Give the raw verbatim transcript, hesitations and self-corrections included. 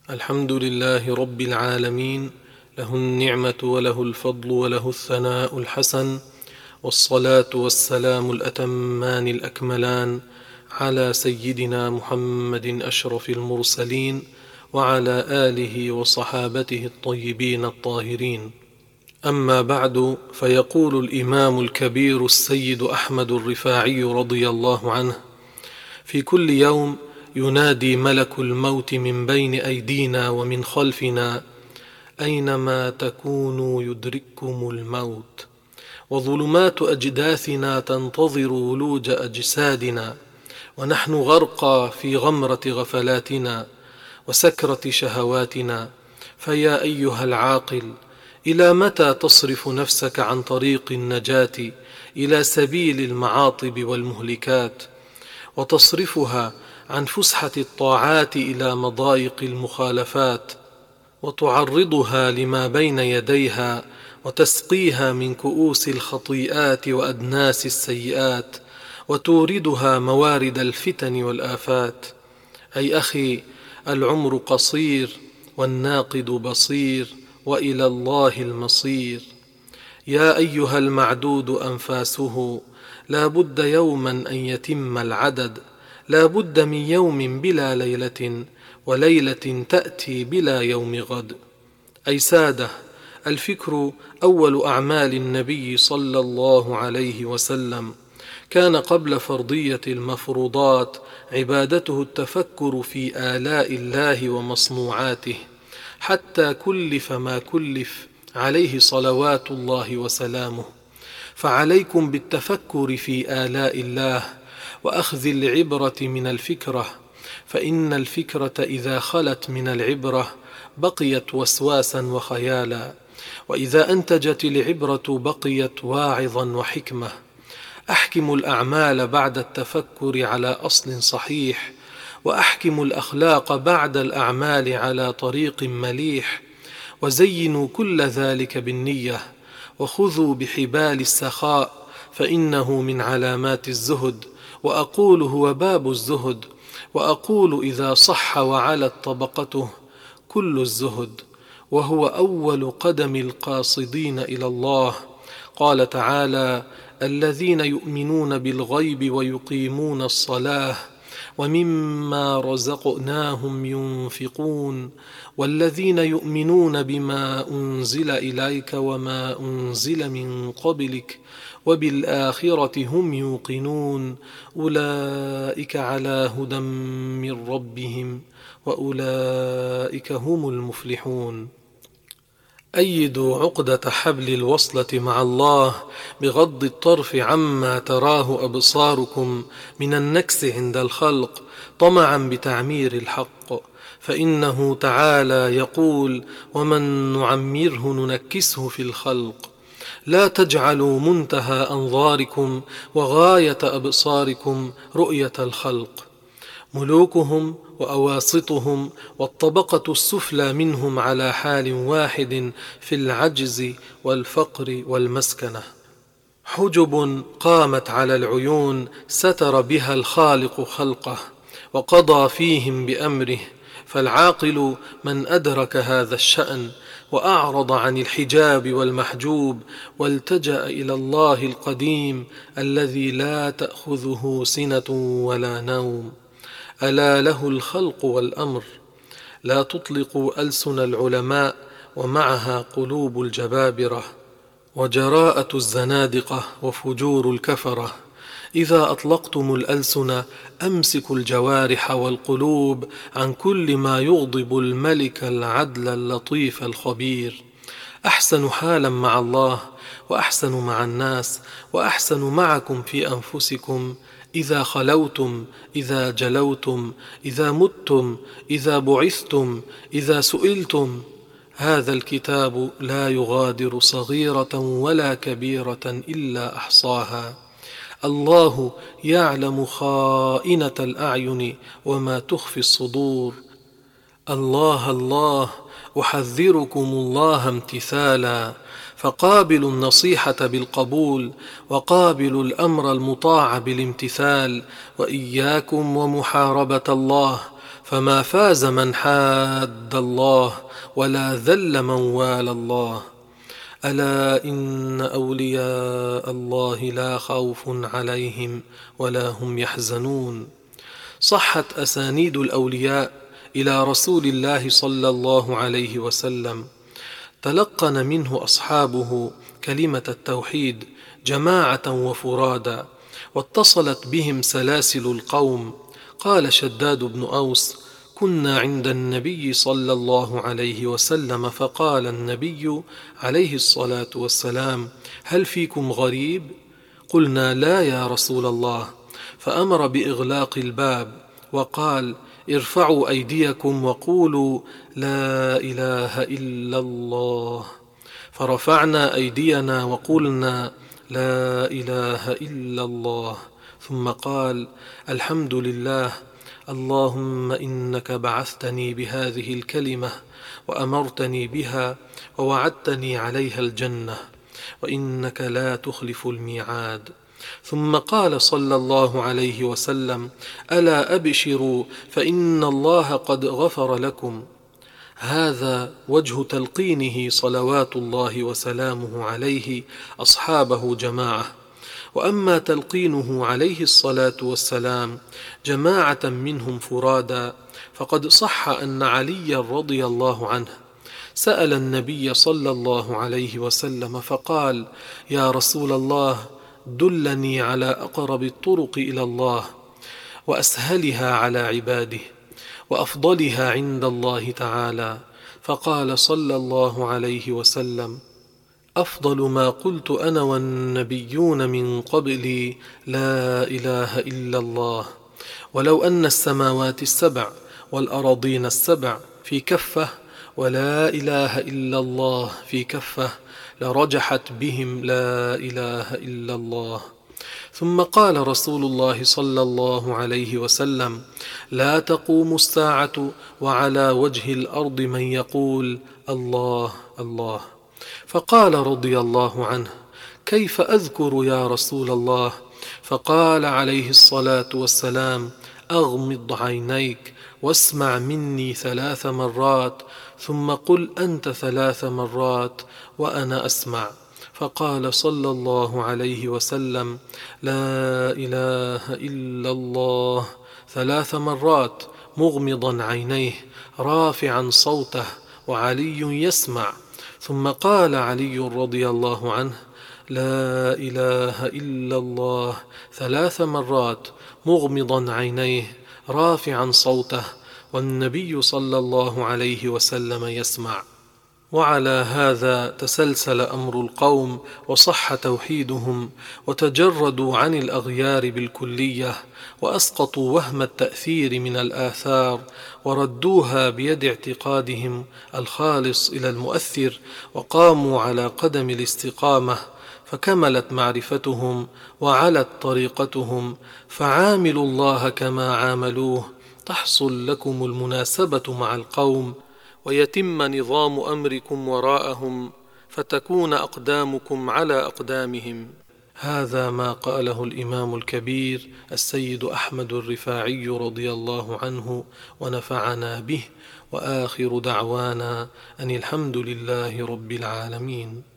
الحمد لله رب العالمين، له النعمة وله الفضل وله الثناء الحسن، والصلاة والسلام الأتمان الأكملان على سيدنا محمد أشرف المرسلين وعلى آله وصحابته الطيبين الطاهرين. أما بعد، فيقول الإمام الكبير السيد أحمد الرفاعي رضي الله عنه: في كل يوم ينادي ملك الموت من بين أيدينا ومن خلفنا: أينما تكونوا يدرككم الموت، وظلمات أجداثنا تنتظر ولوج أجسادنا، ونحن غرقى في غمرة غفلاتنا وسكرة شهواتنا. فيا أيها العاقل، إلى متى تصرف نفسك عن طريق النجاة إلى سبيل المعاطب والمهلكات، وتصرفها عن فسحة الطاعات إلى مضايق المخالفات، وتعرضها لما بين يديها، وتسقيها من كؤوس الخطيئات وأدناس السيئات، وتوردها موارد الفتن والآفات؟ أي أخي، العمر قصير والناقد بصير، وإلى الله المصير. يا أيها المعدود أنفاسه، لا بد يوما أن يتم العدد، لا بد من يوم بلا ليلة، وليلة تأتي بلا يوم غد. أي سادة، الفكر أول أعمال النبي صلى الله عليه وسلم. كان قبل فرضية المفروضات عبادته التفكر في آلاء الله ومصنوعاته، حتى كلف ما كلف عليه صلوات الله وسلامه. فعليكم بالتفكر في آلاء الله، وأخذ العبرة من الفكرة، فإن الفكرة إذا خلت من العبرة بقيت وسواسا وخيالا، وإذا أنتجت العبرة بقيت واعظا وحكمة. أحكموا الأعمال بعد التفكر على أصل صحيح، وأحكموا الأخلاق بعد الأعمال على طريق مليح، وزينوا كل ذلك بالنية، وخذوا بحبال السخاء، فإنه من علامات الزهد، وأقول هو باب الزهد، وأقول إذا صح وعلت طبقته كل الزهد، وهو أول قدم القاصدين إلى الله. قال تعالى: الذين يؤمنون بالغيب ويقيمون الصلاة ومما رزقناهم ينفقون، والذين يؤمنون بما أنزل إليك وما أنزل من قبلك وبالآخرة هم يوقنون، أولئك على هدى من ربهم وأولئك هم المفلحون. أيدوا عقدة حبل الوصلة مع الله بغض الطرف عما تراه أبصاركم من النكس عند الخلق، طمعا بتعمير الحق، فإنه تعالى يقول: ومن نعمره ننكسه في الخلق. لا تجعلوا منتهى أنظاركم وغاية أبصاركم رؤية الخلق، ملوكهم وأواسطهم والطبقة السفلى منهم على حال واحد في العجز والفقر والمسكنة. حجب قامت على العيون ستر بها الخالق خلقه، وقضى فيهم بأمره. فالعاقل من أدرك هذا الشأن، وأعرض عن الحجاب والمحجوب، والتجأ إلى الله القديم الذي لا تأخذه سنة ولا نوم. ألا له الخلق والأمر. لا تطلقوا ألسن العلماء ومعها قلوب الجبابرة، وجراءة الزنادقة وفجور الكفرة. إذا أطلقتم الألسن أمسكوا الجوارح والقلوب عن كل ما يغضب الملك العدل اللطيف الخبير. أحسن حالا مع الله، وأحسن مع الناس، وأحسن معكم في أنفسكم، إذا خلوتم، إذا جلوتم، إذا متم، إذا بعثتم، إذا سئلتم. هذا الكتاب لا يغادر صغيرة ولا كبيرة إلا أحصاها. الله يعلم خائنة الأعين وما تخفي الصدور. الله الله أحذركم الله امتثالا، فقابلوا النصيحة بالقبول، وقابلوا الأمر المطاع بالامتثال، وإياكم ومحاربة الله، فما فاز من حاد الله ولا ذل من والى الله. ألا إن أولياء الله لا خوف عليهم ولا هم يحزنون. صحت أسانيد الأولياء إلى رسول الله صلى الله عليه وسلم، تلقن منه أصحابه كلمة التوحيد جماعة وفرادا، واتصلت بهم سلاسل القوم. قال شداد بن أوس: كنا عند النبي صلى الله عليه وسلم فقال النبي عليه الصلاة والسلام: هل فيكم غريب؟ قلنا: لا يا رسول الله. فأمر بإغلاق الباب وقال: ارفعوا أيديكم وقولوا لا إله إلا الله. فرفعنا أيدينا وقلنا لا إله إلا الله. ثم قال: الحمد لله، اللهم إنك بعثتني بهذه الكلمة وأمرتني بها ووعدتني عليها الجنة، وإنك لا تخلف الميعاد. ثم قال صلى الله عليه وسلم: ألا أبشروا فإن الله قد غفر لكم. هذا وجه تلقينه صلوات الله وسلامه عليه أصحابه جماعة. وأما تلقينه عليه الصلاة والسلام جماعة منهم فرادا، فقد صح أن علي رضي الله عنه سأل النبي صلى الله عليه وسلم فقال: يا رسول الله، دلني على أقرب الطرق إلى الله وأسهلها على عباده وأفضلها عند الله تعالى. فقال صلى الله عليه وسلم: أفضل ما قلت أنا والنبيون من قبلي لا إله إلا الله. ولو أن السماوات السبع والأراضين السبع في كفة ولا إله إلا الله في كفة لرجحت بهم لا إله إلا الله. ثم قال رسول الله صلى الله عليه وسلم: لا تقوم الساعة وعلى وجه الأرض من يقول الله الله. فقال رضي الله عنه: كيف أذكر يا رسول الله؟ فقال عليه الصلاة والسلام: أغمض عينيك واسمع مني ثلاث مرات، ثم قل أنت ثلاث مرات وأنا أسمع. فقال صلى الله عليه وسلم: لا إله إلا الله ثلاث مرات مغمضا عينيه رافعا صوته وعلي يسمع. ثم قال علي رضي الله عنه: لا إله إلا الله ثلاث مرات مغمضا عينيه رافعا صوته والنبي صلى الله عليه وسلم يسمع. وعلى هذا تسلسل أمر القوم وصح توحيدهم، وتجردوا عن الأغيار بالكلية، وأسقطوا وهم التأثير من الآثار، وردوها بيد اعتقادهم الخالص إلى المؤثر، وقاموا على قدم الاستقامة، فكملت معرفتهم وعلت طريقتهم. فعاملوا الله كما عاملوه تحصل لكم المناسبة مع القوم، ويتم نظام أمركم وراءهم، فتكون أقدامكم على أقدامهم. هذا ما قاله الإمام الكبير السيد أحمد الرفاعي رضي الله عنه ونفعنا به، وآخر دعوانا أن الحمد لله رب العالمين.